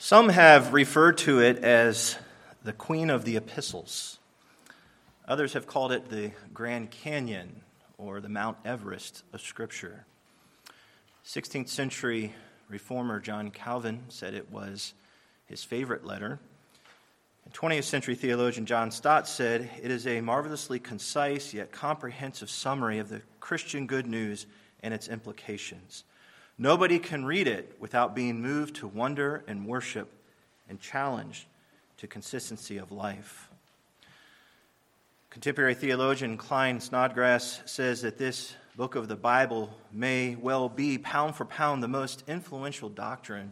Some have referred to it as the Queen of the Epistles. Others have called it the Grand Canyon or the Mount Everest of Scripture. 16th century reformer John Calvin said it was his favorite letter. And 20th century theologian John Stott said it is a marvelously concise yet comprehensive summary of the Christian good news and its implications. Nobody can read it without being moved to wonder and worship and challenged to consistency of life. Contemporary theologian Klyne Snodgrass says that this book of the Bible may well be, pound for pound, the most influential document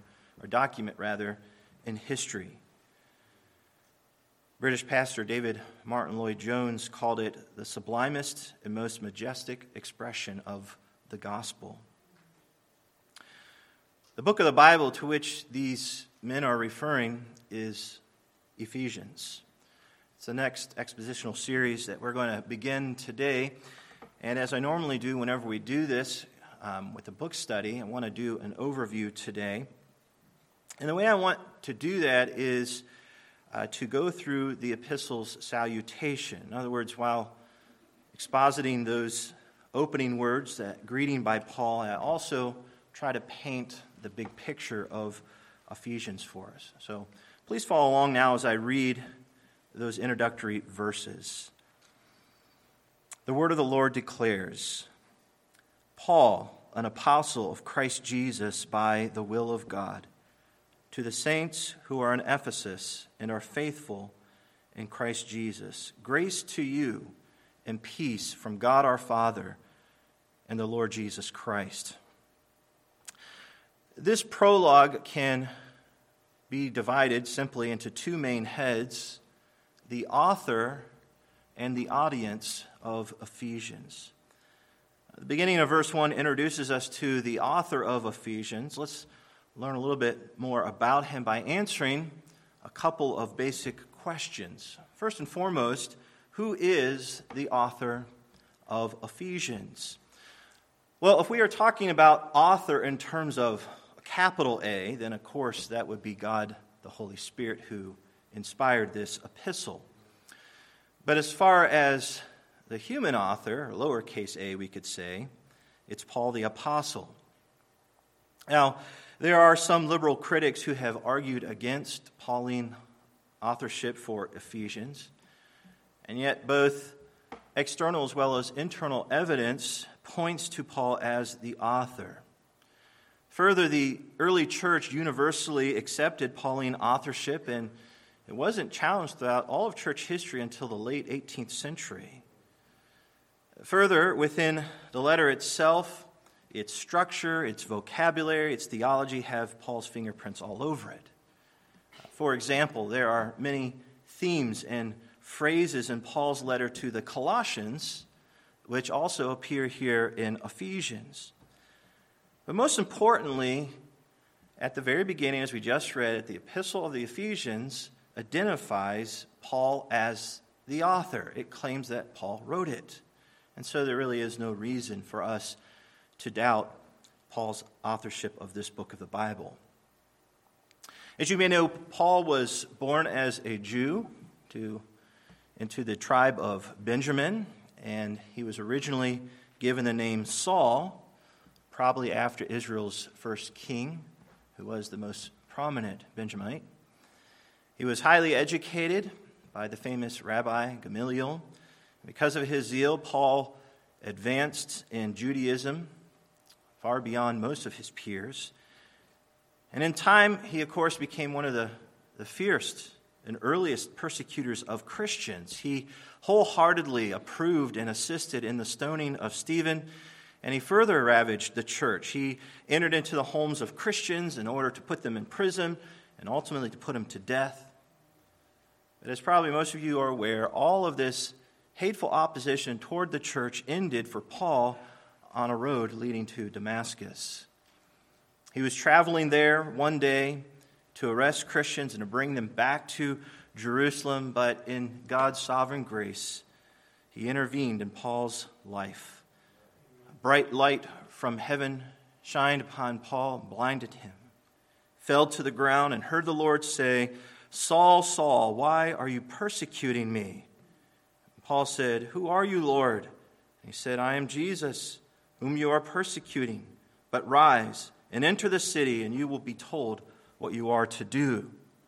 in history. British pastor David Martin Lloyd-Jones called it the sublimest and most majestic expression of the gospel. The book of the Bible to which these men are referring is Ephesians. It's the next expositional series that we're going to begin today. And as I normally do whenever we do this with a book study, I want to do an overview today. And the way I want to do that is to go through the epistle's salutation. In other words, while expositing those opening words, that greeting by Paul, I also try to paint the big picture of Ephesians for us. So please follow along now as I read those introductory verses. The word of the Lord declares, Paul, an apostle of Christ Jesus by the will of God, to the saints who are in Ephesus and are faithful in Christ Jesus, grace to you and peace from God our Father and the Lord Jesus Christ. This prologue can be divided simply into two main heads, the author and the audience of Ephesians. The beginning of verse 1 introduces us to the author of Ephesians. Let's learn a little bit more about him by answering a couple of basic questions. First and foremost, who is the author of Ephesians? Well, if we are talking about author in terms of capital A, then of course that would be God, the Holy Spirit, who inspired this epistle. But as far as the human author, or lowercase a we could say, it's Paul the Apostle. Now, there are some liberal critics who have argued against Pauline authorship for Ephesians, and yet both external as well as internal evidence points to Paul as the author. Further, the early church universally accepted Pauline authorship, and it wasn't challenged throughout all of church history until the late 18th century. Further, within the letter itself, its structure, its vocabulary, its theology have Paul's fingerprints all over it. For example, there are many themes and phrases in Paul's letter to the Colossians, which also appear here in Ephesians. But most importantly, at the very beginning, as we just read it, the epistle of the Ephesians identifies Paul as the author. It claims that Paul wrote it. And so there really is no reason for us to doubt Paul's authorship of this book of the Bible. As you may know, Paul was born as a Jew into the tribe of Benjamin, and he was originally given the name Saul, probably after Israel's first king, who was the most prominent Benjamite. He was highly educated by the famous Rabbi Gamaliel. Because of his zeal, Paul advanced in Judaism far beyond most of his peers. And in time, he, of course, became one of the fiercest and earliest persecutors of Christians. He wholeheartedly approved and assisted in the stoning of Stephen, and he further ravaged the church. He entered into the homes of Christians in order to put them in prison and ultimately to put them to death. But as probably most of you are aware, all of this hateful opposition toward the church ended for Paul on a road leading to Damascus. He was traveling there one day to arrest Christians and to bring them back to Jerusalem, but in God's sovereign grace, he intervened in Paul's life. Bright light from heaven shined upon Paul and blinded him. fell to the ground, and heard the Lord say, Saul, Saul, why are you persecuting me? Paul said, Who are you, Lord? And he said, I am Jesus, whom you are persecuting. But rise and enter the city, and you will be told what you are to do.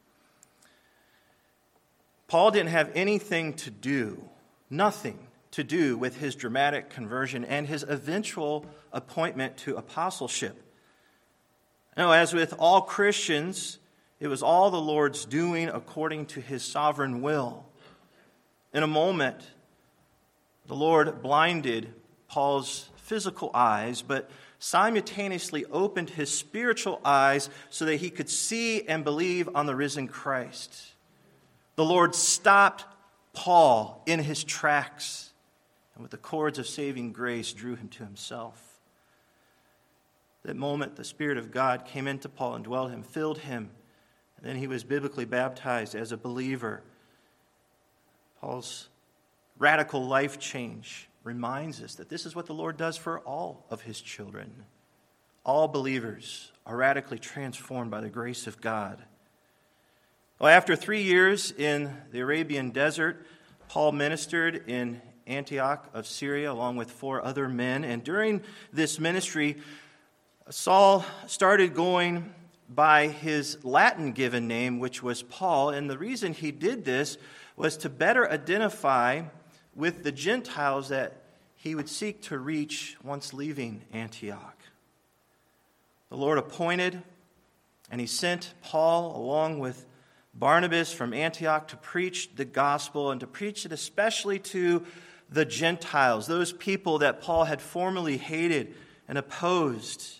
Paul didn't have anything to do, nothing to do with his dramatic conversion and his eventual appointment to apostleship. No, as with all Christians, it was all the Lord's doing according to his sovereign will. In a moment, the Lord blinded Paul's physical eyes, but simultaneously opened his spiritual eyes so that he could see and believe on the risen Christ. The Lord stopped Paul in his tracks, and with the cords of saving grace drew him to himself. That moment, the Spirit of God came into Paul and dwelled him, filled him, and then he was biblically baptized as a believer. Paul's radical life change reminds us that this is what the Lord does for all of his children. All believers are radically transformed by the grace of God. Well, after 3 years in the Arabian desert, Paul ministered in Antioch of Syria along with 4 other men. And during this ministry, Saul started going by his Latin given name, which was Paul. And the reason he did this was to better identify with the Gentiles that he would seek to reach once leaving Antioch. The Lord appointed, and he sent Paul along with Barnabas from Antioch to preach the gospel and to preach it especially to the Gentiles, those people that Paul had formerly hated and opposed.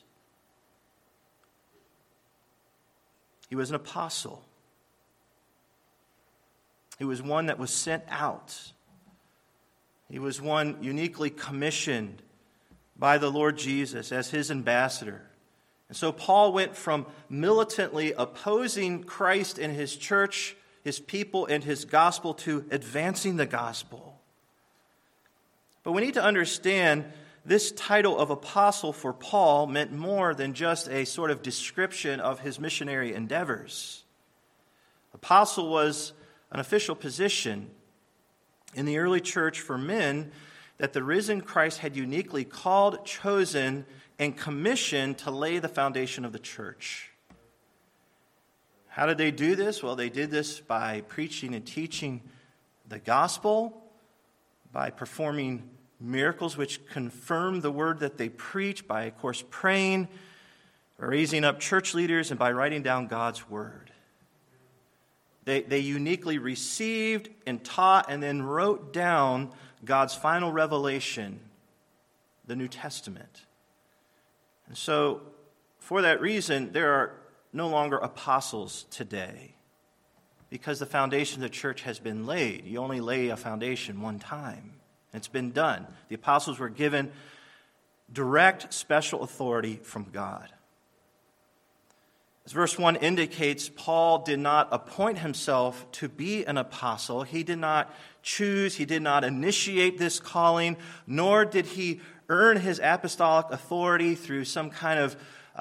He was an apostle. He was one that was sent out. He was one uniquely commissioned by the Lord Jesus as his ambassador. And so Paul went from militantly opposing Christ and his church, his people, and his gospel to advancing the gospel. But we need to understand this title of apostle for Paul meant more than just a sort of description of his missionary endeavors. Apostle was an official position in the early church for men that the risen Christ had uniquely called, chosen, and commissioned to lay the foundation of the church. How did they do this? Well, they did this by preaching and teaching the gospel, by performing miracles which confirm the word that they preach, by, of course, praying, raising up church leaders, and by writing down God's word. They uniquely received and taught and then wrote down God's final revelation, the New Testament. And so, for that reason, there are no longer apostles today because the foundation of the church has been laid. You only lay a foundation one time. It's been done. The apostles were given direct, special authority from God. As verse 1 indicates, Paul did not appoint himself to be an apostle. He did not choose, he did not initiate this calling, nor did he earn his apostolic authority through some kind of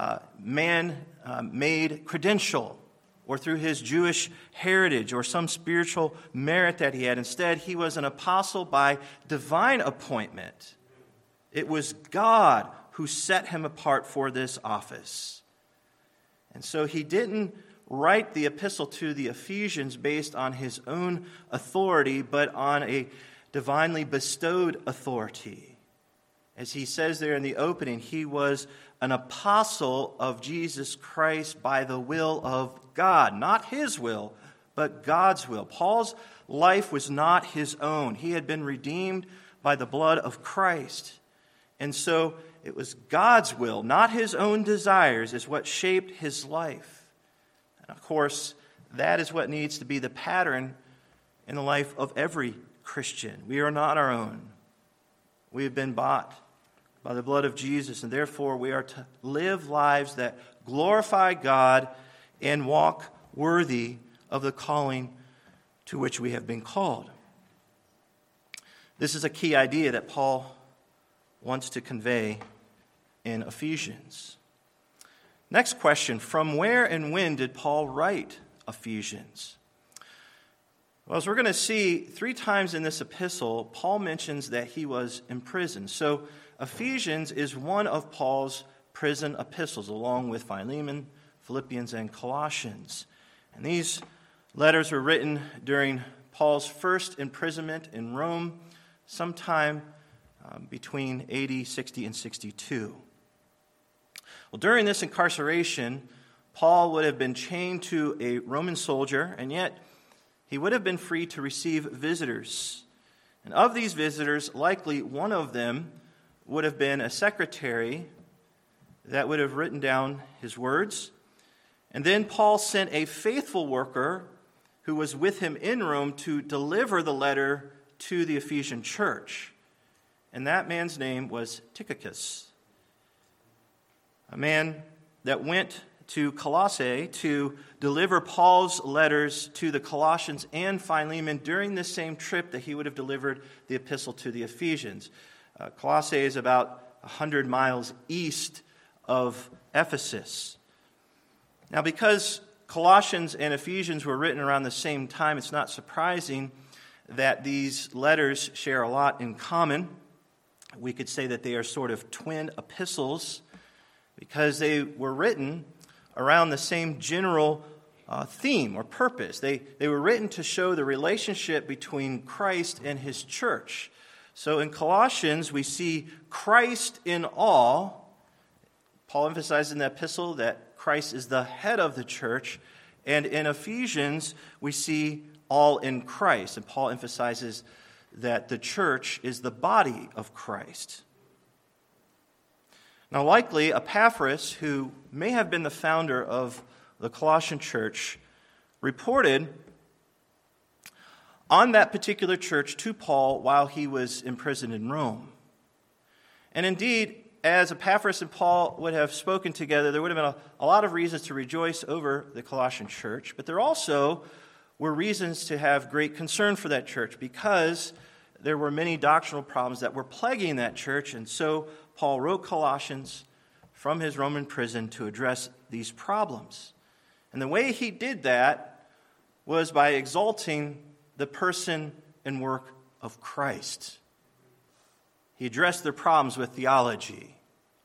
man-made credential or through his Jewish heritage or some spiritual merit that he had. Instead, he was an apostle by divine appointment. It was God who set him apart for this office. And so he didn't write the epistle to the Ephesians based on his own authority, but on a divinely bestowed authority. As he says there in the opening, he was an apostle of Jesus Christ by the will of God. Not his will, but God's will. Paul's life was not his own. He had been redeemed by the blood of Christ. And so it was God's will, not his own desires, is what shaped his life. And of course, that is what needs to be the pattern in the life of every Christian. We are not our own. We have been bought by the blood of Jesus, and therefore we are to live lives that glorify God and walk worthy of the calling to which we have been called. This is a key idea that Paul wants to convey in Ephesians. Next question, from where and when did Paul write Ephesians? Well, as we're going to see 3 times in this epistle, Paul mentions that he was in prison. So Ephesians is one of Paul's prison epistles, along with Philemon, Philippians, and Colossians. And these letters were written during Paul's first imprisonment in Rome, sometime between AD 60 and 62. Well, during this incarceration, Paul would have been chained to a Roman soldier, and yet he would have been free to receive visitors. And of these visitors, likely one of them would have been a secretary that would have written down his words. And then Paul sent a faithful worker who was with him in Rome to deliver the letter to the Ephesian church. And that man's name was Tychicus, a man that went to Colossae to deliver Paul's letters to the Colossians and Philemon during this same trip that he would have delivered the epistle to the Ephesians. Colossae is about 100 miles east of Ephesus. Now, because Colossians and Ephesians were written around the same time, it's not surprising that these letters share a lot in common. We could say that they are sort of twin epistles because they were written around the same general theme or purpose. They were written to show the relationship between Christ and his church. So in Colossians, we see Christ in all. Paul emphasizes in the epistle that Christ is the head of the church. And in Ephesians, we see all in Christ. And Paul emphasizes that the church is the body of Christ. Now, likely, Epaphras, who may have been the founder of the Colossian church, reported on that particular church to Paul while he was imprisoned in Rome. And indeed, as Epaphras and Paul would have spoken together, there would have been a lot of reasons to rejoice over the Colossian church, but there also were reasons to have great concern for that church because there were many doctrinal problems that were plaguing that church, and so Paul wrote Colossians from his Roman prison to address these problems. And the way he did that was by exalting the person and work of Christ. He addressed their problems with theology.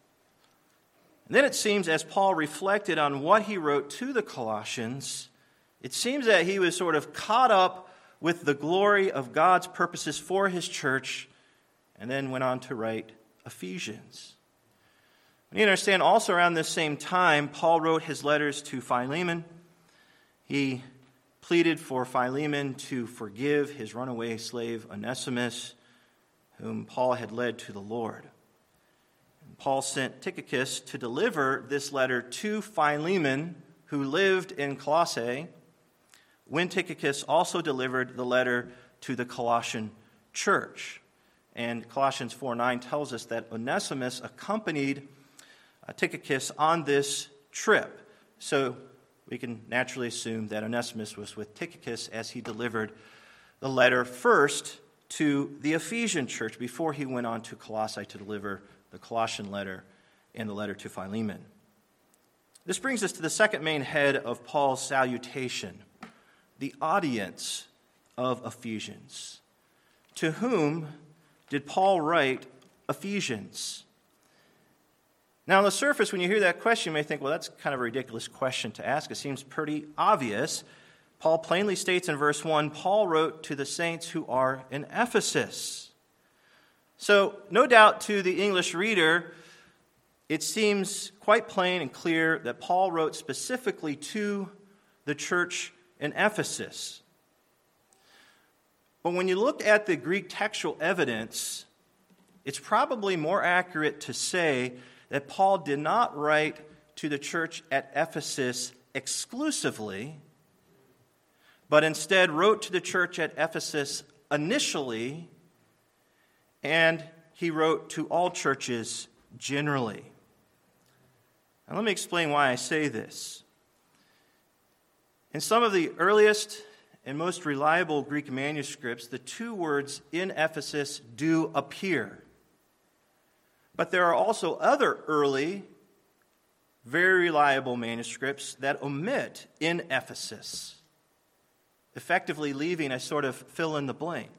And then it seems, as Paul reflected on what he wrote to the Colossians, it seems that he was sort of caught up with the glory of God's purposes for his church, and then went on to write Ephesians. You understand, also around this same time, Paul wrote his letters to Philemon. He pleaded for Philemon to forgive his runaway slave Onesimus, whom Paul had led to the Lord. And Paul sent Tychicus to deliver this letter to Philemon, who lived in Colossae, when Tychicus also delivered the letter to the Colossian church. And Colossians 4:9 tells us that Onesimus accompanied Tychicus on this trip. So we can naturally assume that Onesimus was with Tychicus as he delivered the letter first to the Ephesian church before he went on to Colossae to deliver the Colossian letter and the letter to Philemon. This brings us to the second main head of Paul's salutation, the audience of Ephesians. To whom did Paul write Ephesians? Now, on the surface, when you hear that question, you may think, well, that's kind of a ridiculous question to ask. It seems pretty obvious. Paul plainly states in verse 1, Paul wrote to the saints who are in Ephesus. So, no doubt to the English reader, it seems quite plain and clear that Paul wrote specifically to the church in Ephesus. But when you look at the Greek textual evidence, it's probably more accurate to say that Paul did not write to the church at Ephesus exclusively, but instead wrote to the church at Ephesus initially, and he wrote to all churches generally. Now let me explain why I say this. In some of the earliest and most reliable Greek manuscripts, the two words in Ephesus do appear. But there are also other early very reliable manuscripts that omit "in Ephesus," effectively leaving a sort of fill in the blank.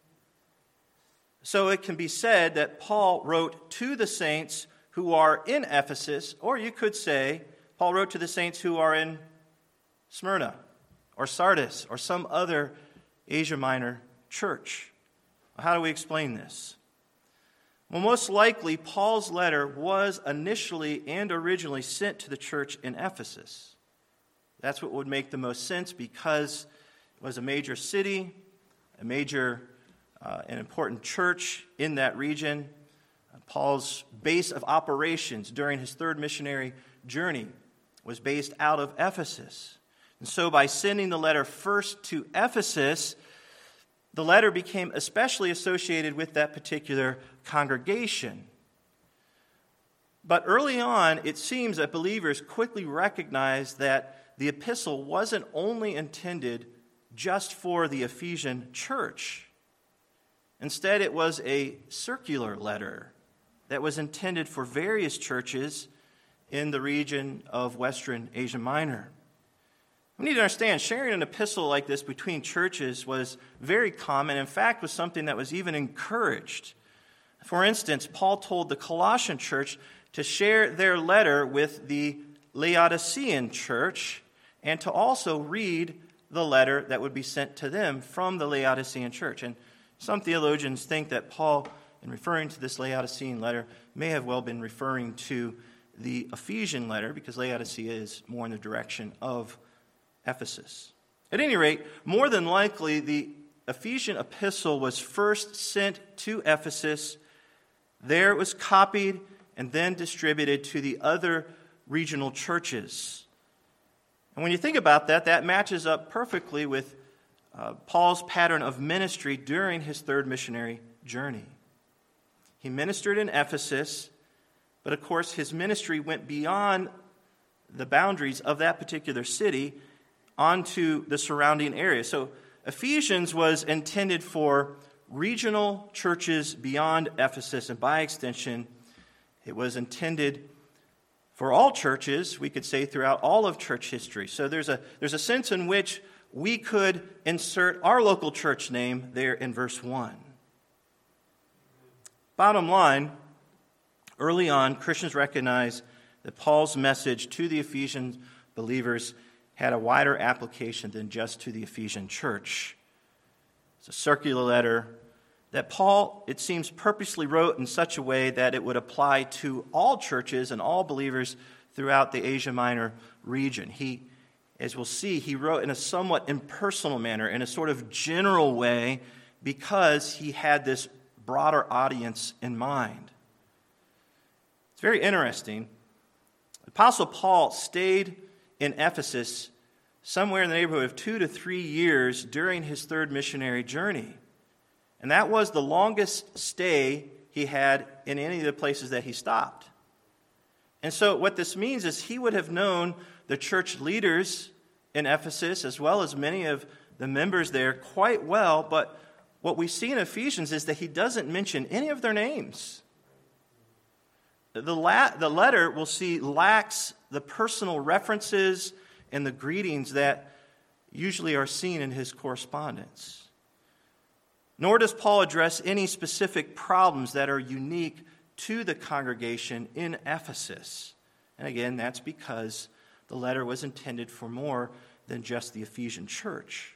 So it can be said that Paul wrote to the saints who are in Ephesus, or you could say Paul wrote to the saints who are in Smyrna or Sardis or some other Asia Minor church. How do we explain this? Well, most likely, Paul's letter was initially and originally sent to the church in Ephesus. That's what would make the most sense because it was a major city, a major an important church in that region. Paul's base of operations during his third missionary journey was based out of Ephesus. And so by sending the letter first to Ephesus, the letter became especially associated with that particular congregation. But early on, it seems that believers quickly recognized that the epistle wasn't only intended just for the Ephesian church. Instead, it was a circular letter that was intended for various churches in the region of Western Asia Minor. We need to understand, sharing an epistle like this between churches was very common. In fact, was something that was even encouraged. For instance, Paul told the Colossian church to share their letter with the Laodicean church and to also read the letter that would be sent to them from the Laodicean church. And some theologians think that Paul, in referring to this Laodicean letter, may have well been referring to the Ephesian letter, because Laodicea is more in the direction of Ephesus. At any rate, more than likely, the Ephesian epistle was first sent to Ephesus. There it was copied and then distributed to the other regional churches. And when you think about that, that matches up perfectly with Paul's pattern of ministry during his third missionary journey. He ministered in Ephesus, but of course his ministry went beyond the boundaries of that particular city onto the surrounding area. So Ephesians was intended for regional churches beyond Ephesus, and by extension, it was intended for all churches, we could say, throughout all of church history. So there's a sense in which we could insert our local church name there in verse 1. Bottom line, early on, Christians recognized that Paul's message to the Ephesian believers had a wider application than just to the Ephesian church. It's a circular letter that Paul, it seems, purposely wrote in such a way that it would apply to all churches and all believers throughout the Asia Minor region. He, as we'll see, he wrote in a somewhat impersonal manner, in a sort of general way, because he had this broader audience in mind. It's very interesting. The Apostle Paul stayed in Ephesus somewhere in the neighborhood of 2 to 3 years during his third missionary journey. And that was the longest stay he had in any of the places that he stopped. And so what this means is he would have known the church leaders in Ephesus as well as many of the members there quite well, but what we see in Ephesians is that he doesn't mention any of their names. The letter, we'll see, lacks the personal references and the greetings that usually are seen in his correspondence. Nor does Paul address any specific problems that are unique to the congregation in Ephesus. And again, that's because the letter was intended for more than just the Ephesian church.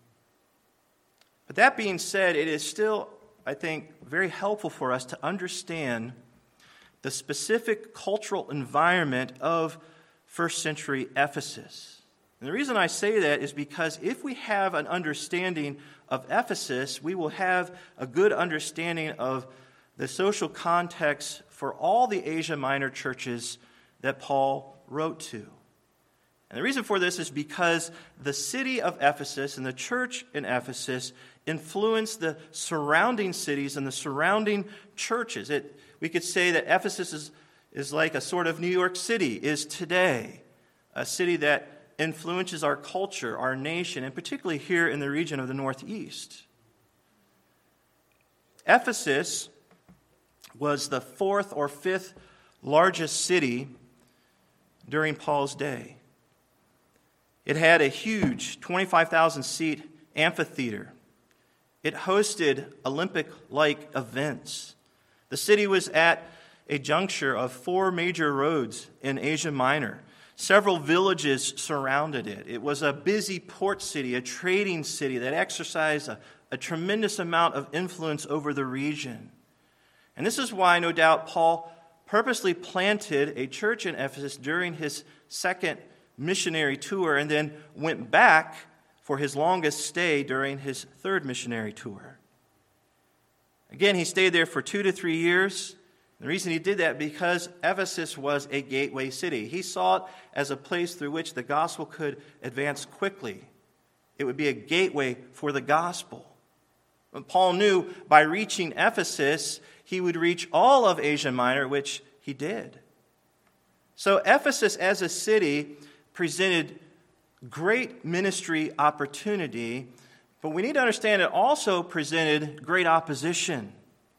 But that being said, it is still, I think, very helpful for us to understand the specific cultural environment of first century Ephesus. And the reason I say that is because if we have an understanding of Ephesus, we will have a good understanding of the social context for all the Asia Minor churches that Paul wrote to. And the reason for this is because the city of Ephesus and the church in Ephesus influenced the surrounding cities and the surrounding churches. We could say that Ephesus is like a sort of New York City is today, a city that influences our culture, our nation, and particularly here in the region of the Northeast. Ephesus was the fourth or fifth largest city during Paul's day. It had a huge 25,000-seat amphitheater. It hosted Olympic-like events. The city was at a juncture of 4 major roads in Asia Minor. Several villages surrounded it. It was a busy port city, a trading city that exercised a tremendous amount of influence over the region. And this is why, no doubt, Paul purposely planted a church in Ephesus during his second missionary tour and then went back for his longest stay during his third missionary tour. Again, he stayed there for 2 to 3 years. The reason he did that because Ephesus was a gateway city. He saw it as a place through which the gospel could advance quickly. It would be a gateway for the gospel. But Paul knew by reaching Ephesus, he would reach all of Asia Minor, which he did. So Ephesus as a city presented great ministry opportunity, but we need to understand it also presented great opposition.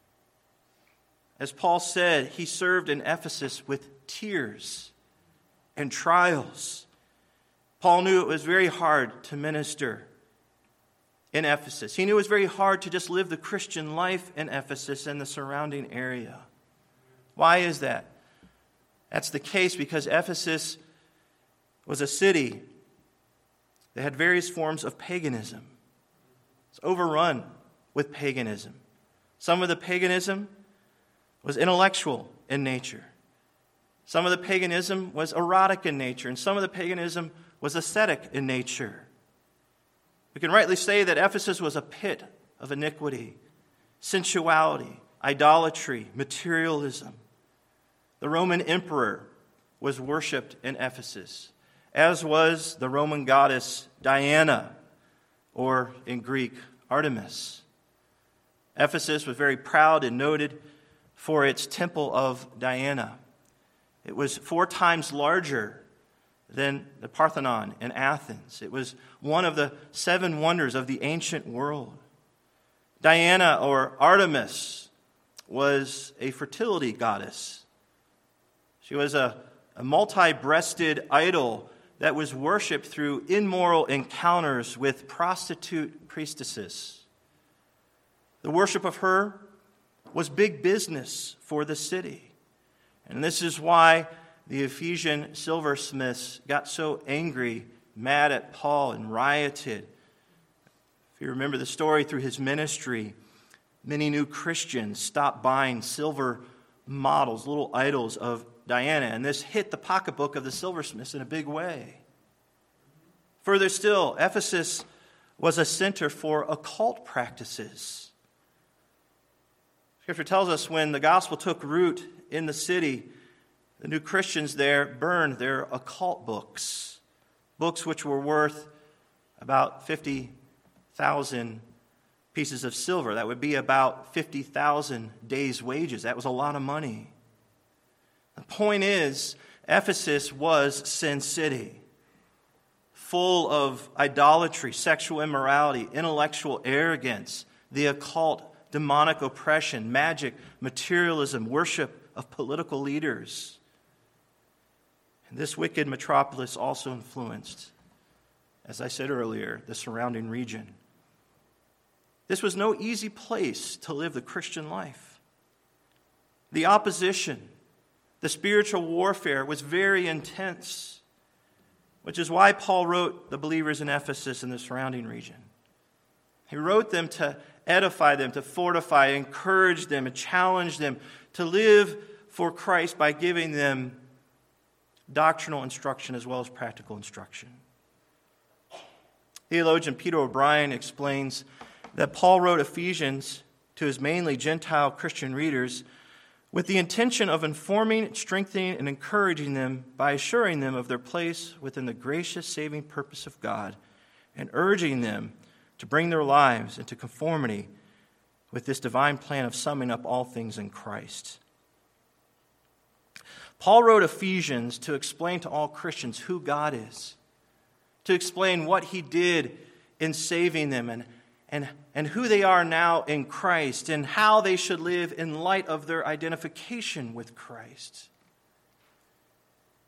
As Paul said, he served in Ephesus with tears and trials. Paul knew it was very hard to minister in Ephesus. He knew it was very hard to just live the Christian life in Ephesus and the surrounding area. Why is that? That's the case because Ephesus was a city that had various forms of paganism. It's overrun with paganism. Some of the paganism was intellectual in nature. Some of the paganism was erotic in nature, and some of the paganism was ascetic in nature. We can rightly say that Ephesus was a pit of iniquity, sensuality, idolatry, materialism. The Roman emperor was worshipped in Ephesus, as was the Roman goddess Diana, or in Greek, Artemis. Ephesus was very proud and noted for its temple of Diana. It was 4 times larger than the Parthenon in Athens. It was one of the 7 wonders of the ancient world. Diana, or Artemis, was a fertility goddess. She was a multi-breasted idol that was worshipped through immoral encounters with prostitute priestesses. The worship of her was big business for the city. And this is why the Ephesian silversmiths got so angry, mad at Paul, and rioted. If you remember the story through his ministry, many new Christians stopped buying silver models, little idols of Diana, and this hit the pocketbook of the silversmiths in a big way. Further still, Ephesus was a center for occult practices. Scripture tells us when the gospel took root in the city, the new Christians there burned their occult books, books which were worth about 50,000 pieces of silver. That would be about 50,000 days' wages. That was a lot of money. The point is, Ephesus was Sin City, full of idolatry, sexual immorality, intellectual arrogance, the occult, demonic oppression, magic, materialism, worship of political leaders. And this wicked metropolis also influenced, as I said earlier, the surrounding region. This was no easy place to live the Christian life. The opposition, the spiritual warfare was very intense, which is why Paul wrote the believers in Ephesus and the surrounding region. He wrote them to edify them, to fortify, encourage them, and challenge them to live for Christ by giving them doctrinal instruction as well as practical instruction. Theologian Peter O'Brien explains that Paul wrote Ephesians to his mainly Gentile Christian readers with the intention of informing, strengthening, and encouraging them by assuring them of their place within the gracious saving purpose of God and urging them to bring their lives into conformity with this divine plan of summing up all things in Christ. Paul wrote Ephesians to explain to all Christians who God is, to explain what he did in saving them and who they are now in Christ and how they should live in light of their identification with Christ.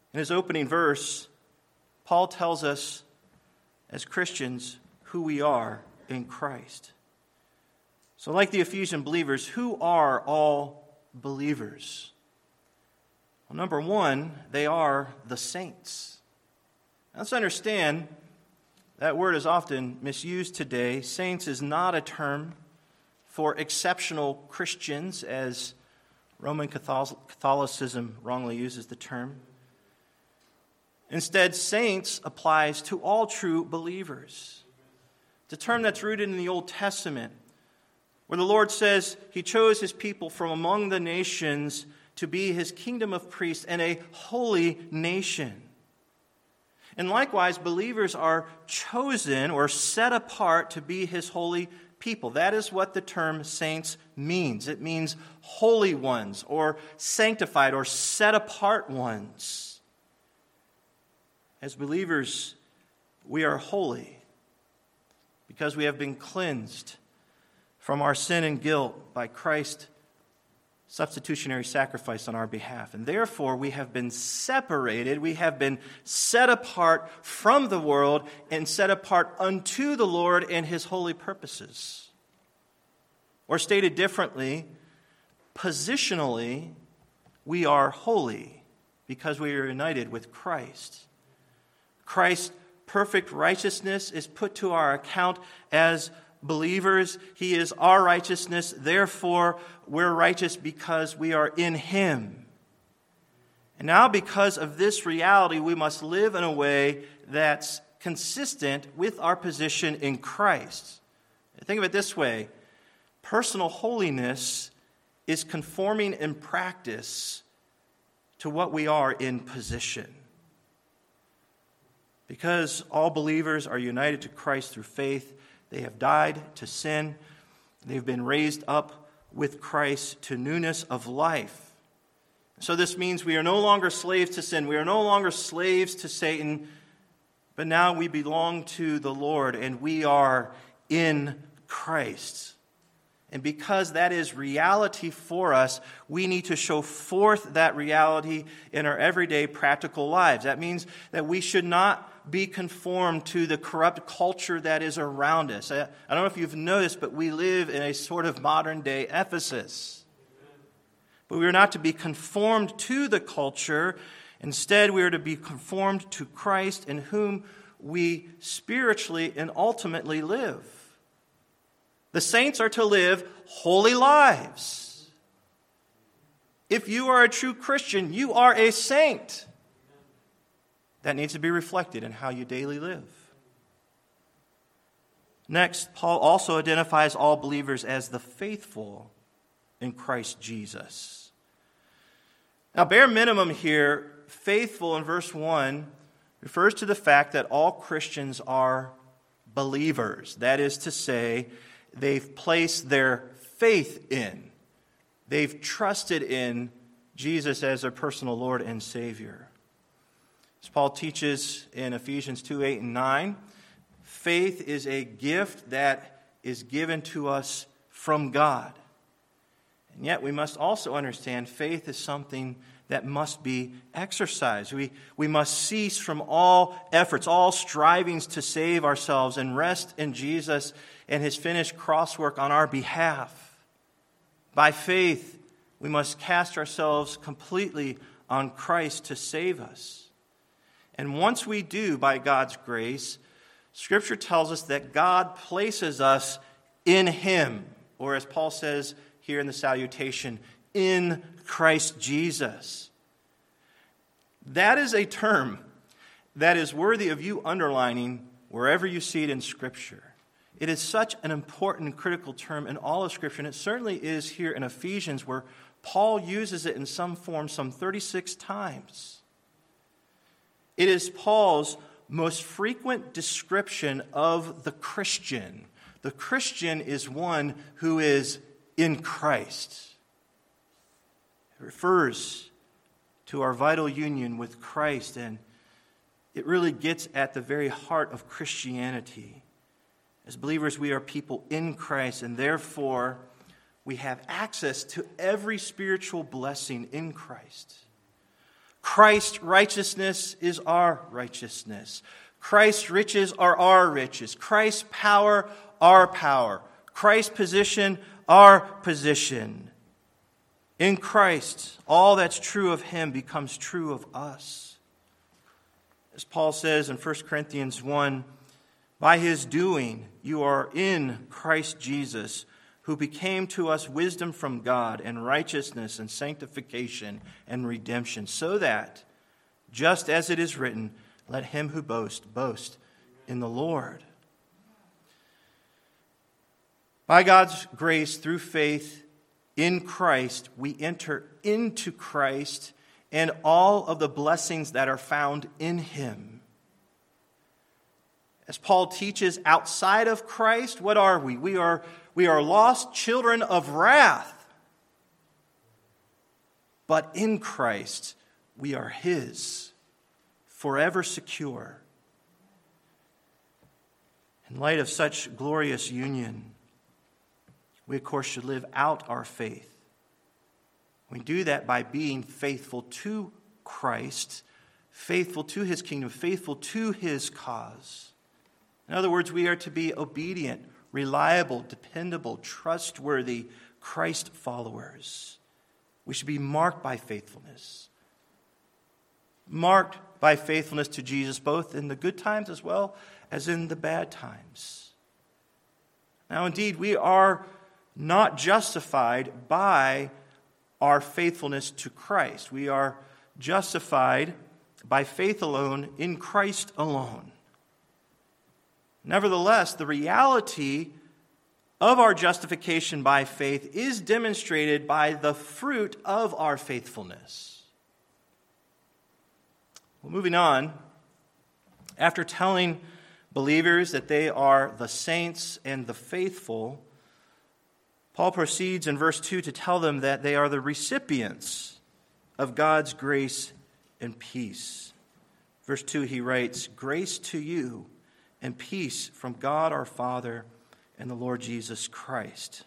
In his opening verse, Paul tells us as Christians who we are in Christ. So like the Ephesian believers, who are all believers? Well, number one, they are the saints. Now, let's understand that word is often misused today. Saints is not a term for exceptional Christians, as Roman Catholicism wrongly uses the term. Instead, saints applies to all true believers. It's a term that's rooted in the Old Testament, where the Lord says he chose his people from among the nations to be his kingdom of priests and a holy nation. And likewise, believers are chosen or set apart to be his holy people. That is what the term saints means. It means holy ones or sanctified or set apart ones. As believers, we are holy because we have been cleansed from our sin and guilt by Christ's substitutionary sacrifice on our behalf. And therefore, we have been separated, we have been set apart from the world and set apart unto the Lord and his holy purposes. Or stated differently, positionally, we are holy because we are united with Christ. Christ's perfect righteousness is put to our account as believers. He is our righteousness. Therefore, we're righteous because we are in him. And now, because of this reality, we must live in a way that's consistent with our position in Christ. Think of it this way. Personal holiness is conforming in practice to what we are in position. Because all believers are united to Christ through faith, they have died to sin. They've been raised up with Christ to newness of life. So this means we are no longer slaves to sin. We are no longer slaves to Satan. But now we belong to the Lord and we are in Christ. And because that is reality for us, we need to show forth that reality in our everyday practical lives. That means that we should not be conformed to the corrupt culture that is around us. I don't know if you've noticed, but we live in a sort of modern-day Ephesus. But we are not to be conformed to the culture. Instead, we are to be conformed to Christ, in whom we spiritually and ultimately live. The saints are to live holy lives. If you are a true Christian, you are a saint. That needs to be reflected in how you daily live. Next, Paul also identifies all believers as the faithful in Christ Jesus. Now, bare minimum here, faithful in verse 1 refers to the fact that all Christians are believers. That is to say, they've placed their faith in, they've trusted in Jesus as their personal Lord and Savior. As Paul teaches in Ephesians 2, 8, and 9, faith is a gift that is given to us from God. And yet we must also understand faith is something that must be exercised. We must cease from all efforts, all strivings to save ourselves and rest in Jesus and his finished cross work on our behalf. By faith, we must cast ourselves completely on Christ to save us. And once we do, by God's grace, Scripture tells us that God places us in him, or as Paul says here in the salutation, in Christ Jesus. That is a term that is worthy of you underlining wherever you see it in Scripture. It is such an important, critical term in all of Scripture, and it certainly is here in Ephesians, where Paul uses it in some form some 36 times. It is Paul's most frequent description of the Christian. The Christian is one who is in Christ. It refers to our vital union with Christ, and it really gets at the very heart of Christianity. As believers, we are people in Christ, and therefore we have access to every spiritual blessing in Christ. Christ's righteousness is our righteousness. Christ's riches are our riches. Christ's power, our power. Christ's position, our position. In Christ, all that's true of him becomes true of us. As Paul says in 1 Corinthians 1, by his doing you are in Christ Jesus, who became to us wisdom from God and righteousness and sanctification and redemption, so that, just as it is written, let him who boasts, boast in the Lord. By God's grace, through faith in Christ, we enter into Christ and all of the blessings that are found in him. As Paul teaches, outside of Christ, what are we? We are lost children of wrath. But in Christ, we are his, forever secure. In light of such glorious union, we, of course, should live out our faith. We do that by being faithful to Christ, faithful to his kingdom, faithful to his cause. In other words, we are to be obedient, reliable, dependable, trustworthy Christ followers. We should be marked by faithfulness. Marked by faithfulness to Jesus, both in the good times as well as in the bad times. Now, indeed, we are not justified by our faithfulness to Christ. We are justified by faith alone, in Christ alone. Nevertheless, the reality of our justification by faith is demonstrated by the fruit of our faithfulness. Well, moving on, after telling believers that they are the saints and the faithful, Paul proceeds in verse 2 to tell them that they are the recipients of God's grace and peace. Verse 2, he writes, "Grace to you and peace from God our Father and the Lord Jesus Christ."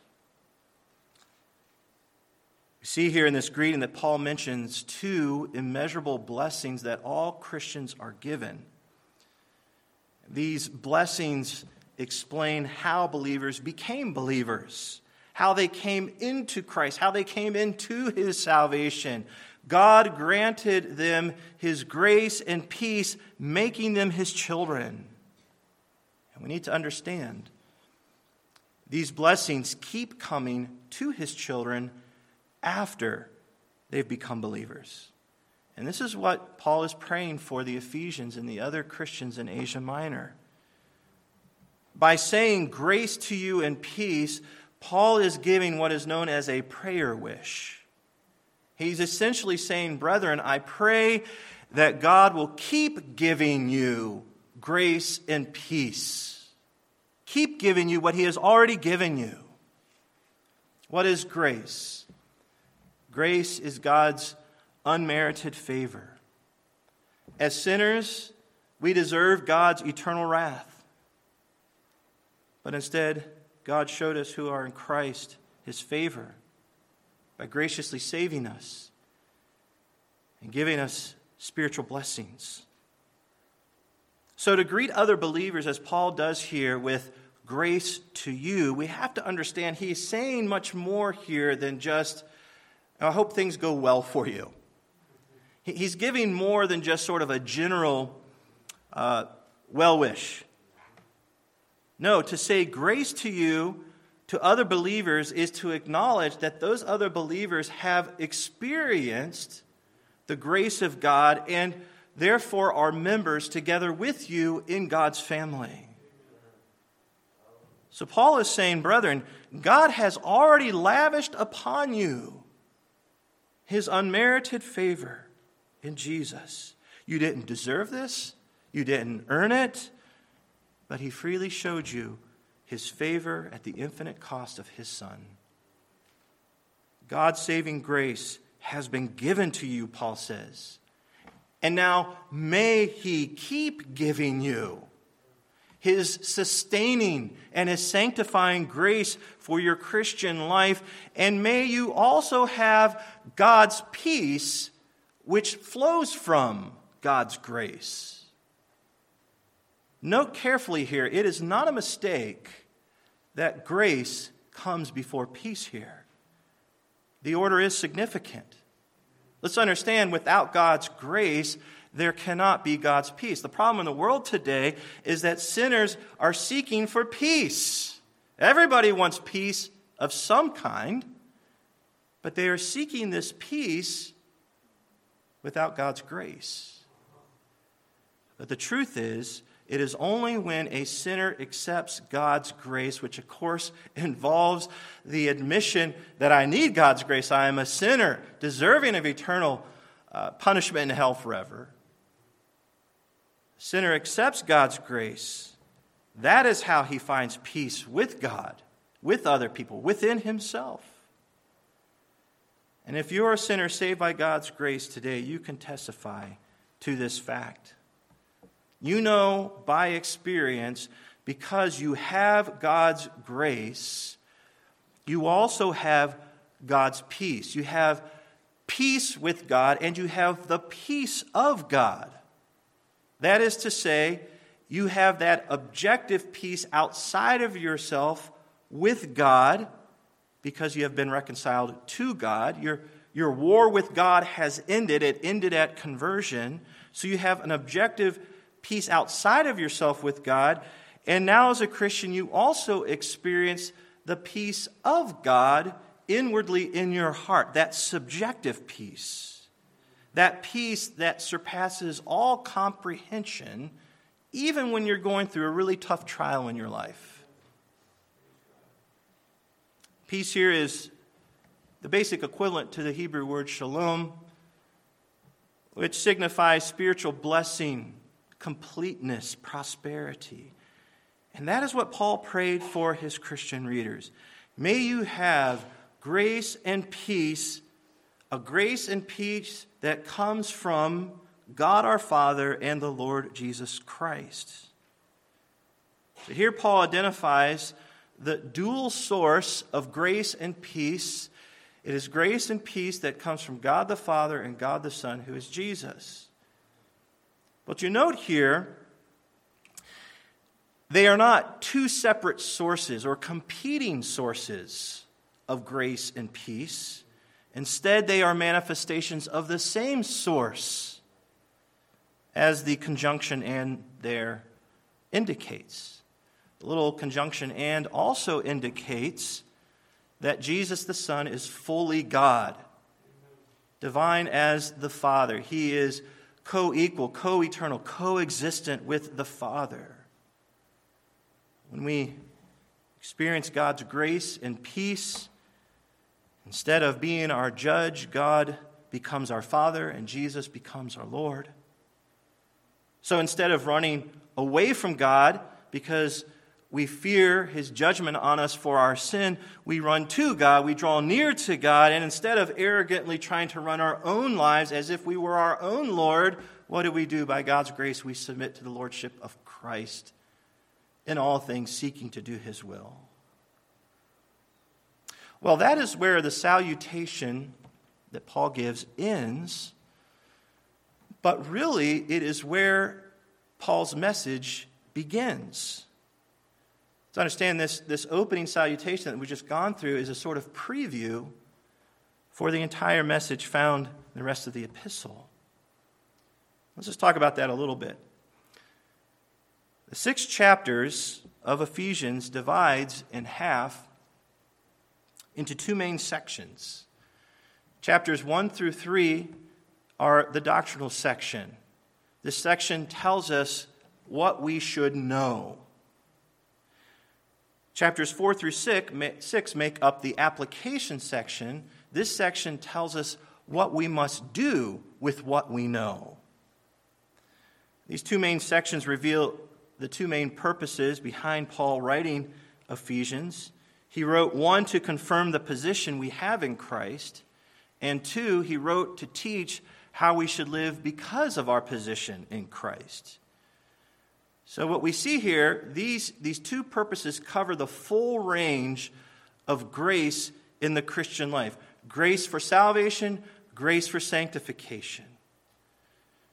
We see here in this greeting that Paul mentions two immeasurable blessings that all Christians are given. These blessings explain how believers became believers, how they came into Christ, how they came into his salvation. God granted them his grace and peace, making them his children. And we need to understand these blessings keep coming to his children after they've become believers. And this is what Paul is praying for the Ephesians and the other Christians in Asia Minor. By saying grace to you and peace, Paul is giving what is known as a prayer wish. He's essentially saying, brethren, I pray that God will keep giving you grace and peace. Keep giving you what he has already given you. What is grace? Grace is God's unmerited favor. As sinners, we deserve God's eternal wrath. But instead, God showed us who are in Christ his favor by graciously saving us and giving us spiritual blessings. So to greet other believers, as Paul does here, with grace to you, we have to understand he's saying much more here than just, I hope things go well for you. He's giving more than just sort of a general well wish. No, to say grace to you, to other believers, is to acknowledge that those other believers have experienced the grace of God and therefore are members together with you in God's family. So Paul is saying, brethren, God has already lavished upon you his unmerited favor in Jesus. You didn't deserve this. You didn't earn it. But he freely showed you his favor at the infinite cost of his Son. God's saving grace has been given to you, Paul says. And now may he keep giving you his sustaining and his sanctifying grace for your Christian life. And may you also have God's peace, which flows from God's grace. Note carefully here, it is not a mistake that grace comes before peace here. The order is significant. Let's understand, without God's grace, there cannot be God's peace. The problem in the world today is that sinners are seeking for peace. Everybody wants peace of some kind, but they are seeking this peace without God's grace. But the truth is, it is only when a sinner accepts God's grace, which of course involves the admission that I need God's grace, I am a sinner, deserving of eternal punishment in hell forever. Sinner accepts God's grace. That is how he finds peace with God, with other people, within himself. And if you are a sinner saved by God's grace today, you can testify to this fact. You know by experience, because you have God's grace, you also have God's peace. You have peace with God, and you have the peace of God. That is to say, you have that objective peace outside of yourself with God, because you have been reconciled to God. Your war with God has ended. It ended at conversion. So you have an objective peace outside of yourself with God. And now as a Christian, you also experience the peace of God inwardly in your heart, that subjective peace, that peace that surpasses all comprehension, even when you're going through a really tough trial in your life. Peace here is the basic equivalent to the Hebrew word shalom, which signifies spiritual blessing, completeness, prosperity. And that is what Paul prayed for his Christian readers. May you have grace and peace, a grace and peace that comes from God our Father and the Lord Jesus Christ. So here Paul identifies the dual source of grace and peace. It is grace and peace that comes from God the Father and God the Son, who is Jesus. But you note here, they are not two separate sources or competing sources of grace and peace. Instead, they are manifestations of the same source, as the conjunction "and" there indicates. The little conjunction "and" also indicates that Jesus the Son is fully God, divine as the Father. He is co-equal, co-eternal, co-existent with the Father. When we experience God's grace and peace, instead of being our judge, God becomes our Father and Jesus becomes our Lord. So instead of running away from God because we fear his judgment on us for our sin, we run to God, we draw near to God, and instead of arrogantly trying to run our own lives as if we were our own Lord, what do we do? By God's grace, we submit to the lordship of Christ in all things, seeking to do his will. Well, that is where the salutation that Paul gives ends, but really it is where Paul's message begins. To understand this opening salutation that we've just gone through is a sort of preview for the entire message found in the rest of the epistle. Let's just talk about that a little bit. The 6 chapters of Ephesians divides in half into 2 main sections. Chapters 1 through 3 are the doctrinal section. This section tells us what we should know. Chapters 4 through 6 make up the application section. This section tells us what we must do with what we know. These 2 main sections reveal the 2 main purposes behind Paul writing Ephesians. He wrote, 1, to confirm the position we have in Christ, and 2, he wrote to teach how we should live because of our position in Christ. So what we see here, these 2 purposes cover the full range of grace in the Christian life. Grace for salvation, grace for sanctification.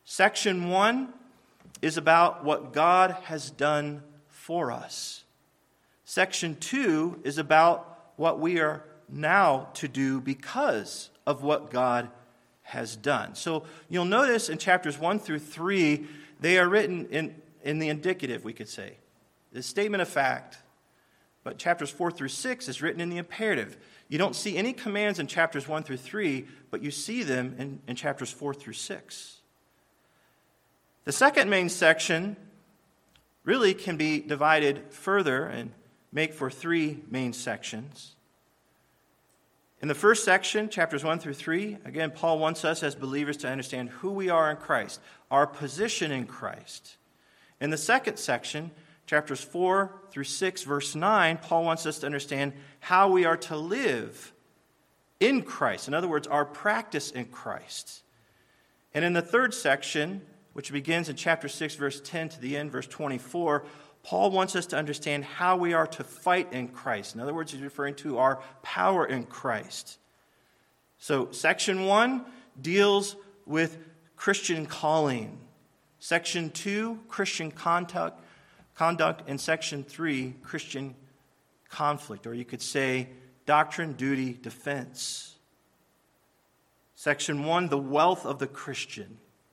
Section 1 is about what God has done for us. Section 2 is about what we are now to do because of what God has done. So you'll notice in chapters 1 through 3, they are written in the indicative, we could say, the statement of fact. But chapters 4 through 6 is written in the imperative. You don't see any commands in chapters 1 through 3, but you see them in chapters 4 through 6. The second main section really can be divided further and make for 3 main sections. In the first section, chapters 1 through 3, again, Paul wants us as believers to understand who we are in Christ, our position in Christ. In the second section, chapters 4 through 6, verse 9, Paul wants us to understand how we are to live in Christ. In other words, our practice in Christ. And in the third section, which begins in chapter 6, verse 10 to the end, verse 24, Paul wants us to understand how we are to fight in Christ. In other words, he's referring to our power in Christ. So section 1 deals with Christian calling. Section 2, Christian conduct, and section 3, Christian conflict, or you could say doctrine, duty, defense. Section 1, the wealth of the Christian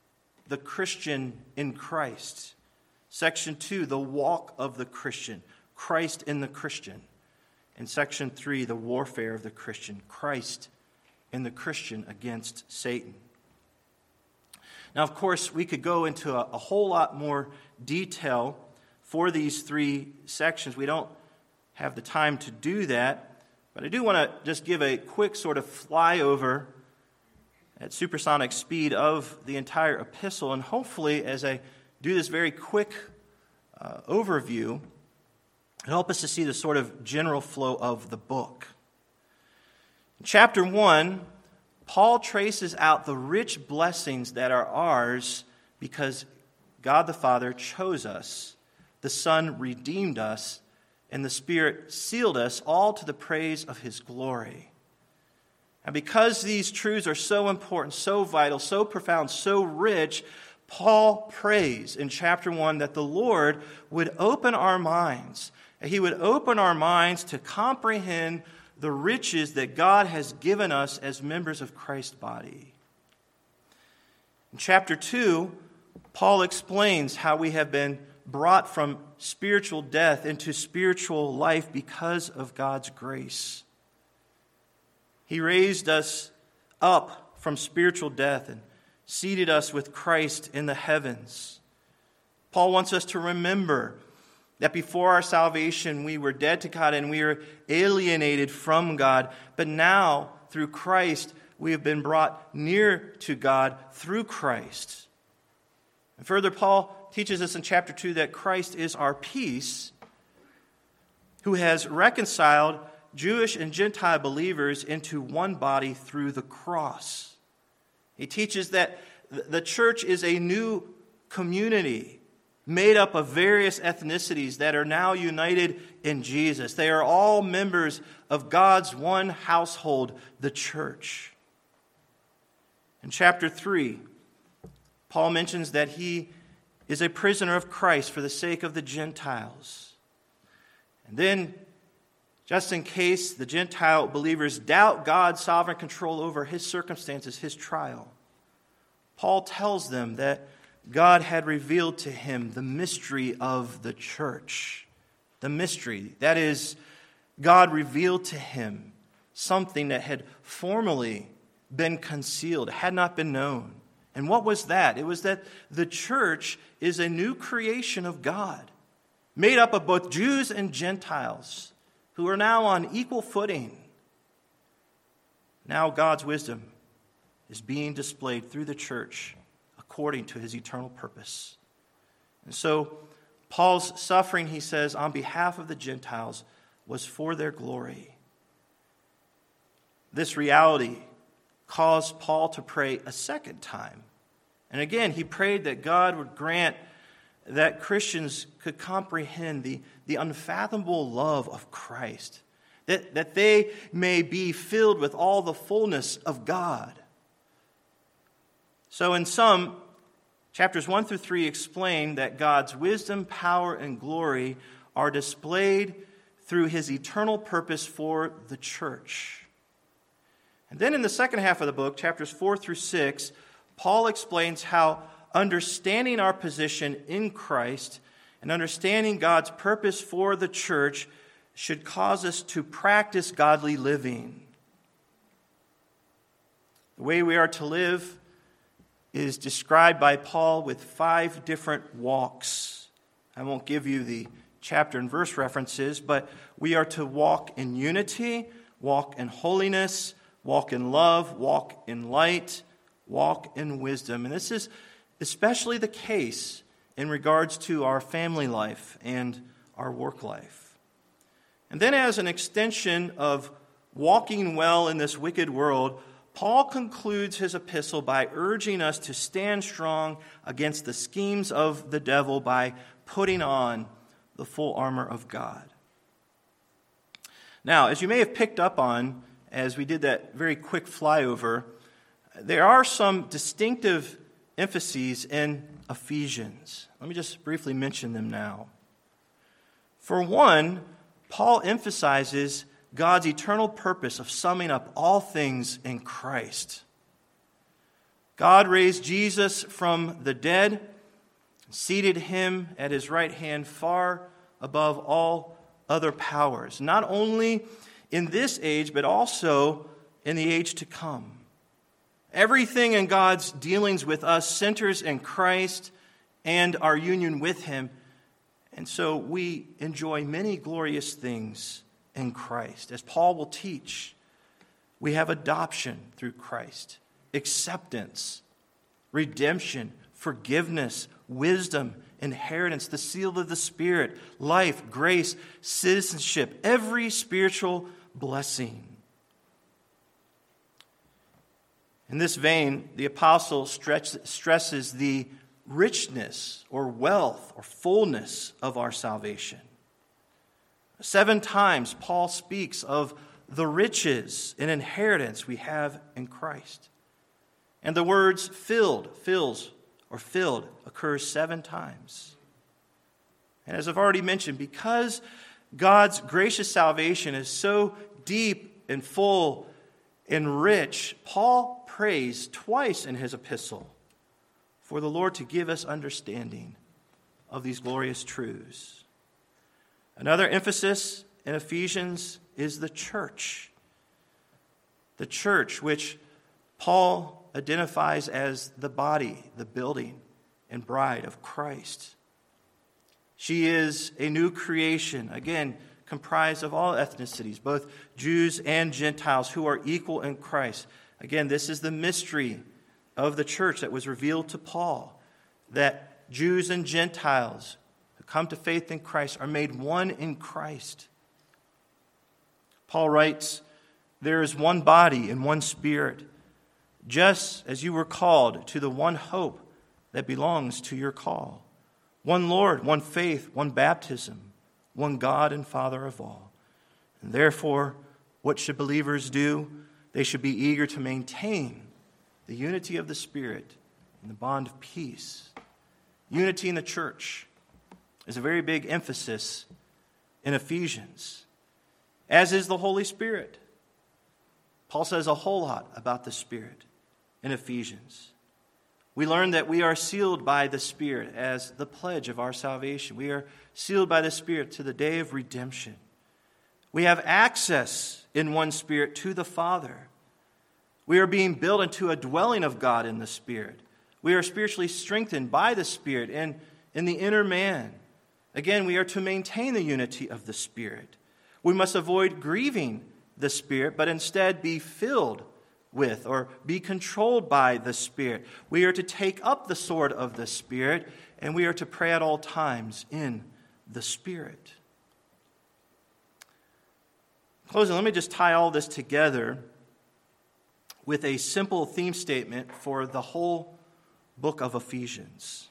in Christ. Section 2, the walk of the Christian, Christ in the Christian. And section 3, the warfare of the Christian, Christ in the Christian against Satan. Now, of course, we could go into a whole lot more detail for these 3 sections. We don't have the time to do that, but I do want to just give a quick sort of flyover at supersonic speed of the entire epistle, and hopefully, as I do this very quick overview, it'll help us to see the sort of general flow of the book. In chapter 1, Paul traces out the rich blessings that are ours because God the Father chose us, the Son redeemed us, and the Spirit sealed us, all to the praise of His glory. And because these truths are so important, so vital, so profound, so rich, Paul prays in chapter 1 that the Lord would open our minds. He would open our minds to comprehend the riches that God has given us as members of Christ's body. In chapter 2, Paul explains how we have been brought from spiritual death into spiritual life because of God's grace. He raised us up from spiritual death and seated us with Christ in the heavens. Paul wants us to remember that before our salvation we were dead to God and we were alienated from God, but now through Christ we have been brought near to God through Christ. And further, Paul teaches us in chapter 2 that Christ is our peace, who has reconciled Jewish and Gentile believers into one body through the cross. He teaches that the church is a new community made up of various ethnicities that are now united in Jesus. They are all members of God's one household, the church. In chapter 3, Paul mentions that he is a prisoner of Christ for the sake of the Gentiles. And then, just in case the Gentile believers doubt God's sovereign control over his circumstances, his trial, Paul tells them that God had revealed to him the mystery of the church. The mystery, that is, God revealed to him something that had formerly been concealed, had not been known. And what was that? It was that the church is a new creation of God, made up of both Jews and Gentiles, who are now on equal footing. Now God's wisdom is being displayed through the church according to His eternal purpose. And so Paul's suffering, he says, on behalf of the Gentiles was for their glory. This reality caused Paul to pray a second time. And again, he prayed that God would grant that Christians could comprehend the unfathomable love of Christ, that they may be filled with all the fullness of God. So in sum, Chapters 1 through 3 explain that God's wisdom, power, and glory are displayed through his eternal purpose for the church. And then in the second half of the book, chapters 4 through 6, Paul explains how understanding our position in Christ and understanding God's purpose for the church should cause us to practice godly living. The way we are to live is described by Paul with 5 different walks. I won't give you the chapter and verse references, but we are to walk in unity, walk in holiness, walk in love, walk in light, walk in wisdom. And this is especially the case in regards to our family life and our work life. And then as an extension of walking well in this wicked world, Paul concludes his epistle by urging us to stand strong against the schemes of the devil by putting on the full armor of God. Now, as you may have picked up on as we did that very quick flyover, there are some distinctive emphases in Ephesians. Let me just briefly mention them now. For one, Paul emphasizes God's eternal purpose of summing up all things in Christ. God raised Jesus from the dead, seated him at his right hand far above all other powers, not only in this age, but also in the age to come. Everything in God's dealings with us centers in Christ and our union with him, and so we enjoy many glorious things in Christ. As Paul will teach, we have adoption through Christ, acceptance, redemption, forgiveness, wisdom, inheritance, the seal of the Spirit, life, grace, citizenship, every spiritual blessing. In this vein, the apostle stresses the richness or wealth or fullness of our salvation. 7 times Paul speaks of the riches and inheritance we have in Christ. And the words filled, fills, or filled occurs 7 times. And as I've already mentioned, because God's gracious salvation is so deep and full and rich, Paul prays twice in his epistle for the Lord to give us understanding of these glorious truths. Another emphasis in Ephesians is the church. The church, which Paul identifies as the body, the building, and bride of Christ. She is a new creation, again, comprised of all ethnicities, both Jews and Gentiles who are equal in Christ. Again, this is the mystery of the church that was revealed to Paul, that Jews and Gentiles who come to faith in Christ are made one in Christ. Paul writes, "There is one body and one Spirit, just as you were called to the one hope that belongs to your call. One Lord, one faith, one baptism, one God and Father of all. And therefore, what should believers do? They should be eager to maintain the unity of the Spirit and the bond of peace." Unity in the church is a very big emphasis in Ephesians, as is the Holy Spirit. Paul says a whole lot about the Spirit in Ephesians. We learn that we are sealed by the Spirit as the pledge of our salvation. We are sealed by the Spirit to the day of redemption. We have access in one Spirit to the Father. We are being built into a dwelling of God in the Spirit. We are spiritually strengthened by the Spirit and in the inner man. Again, we are to maintain the unity of the Spirit. We must avoid grieving the Spirit, but instead be filled with or be controlled by the Spirit. We are to take up the sword of the Spirit, and we are to pray at all times in the Spirit. In closing, let me just tie all this together with a simple theme statement for the whole book of Ephesians.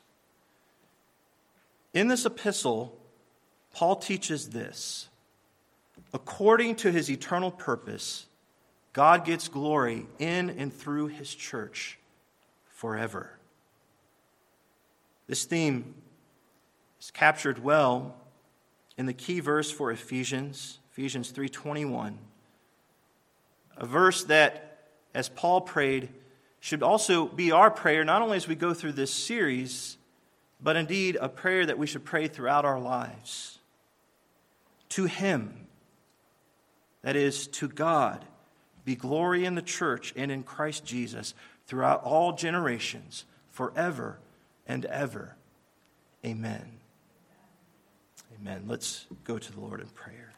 In this epistle, Paul teaches this: according to his eternal purpose, God gets glory in and through his church forever. This theme is captured well in the key verse for Ephesians 3:21, a verse that, as Paul prayed, should also be our prayer, not only as we go through this series, but indeed a prayer that we should pray throughout our lives. To Him, that is, to God, be glory in the church and in Christ Jesus throughout all generations, forever and ever. Amen. Amen. Let's go to the Lord in prayer.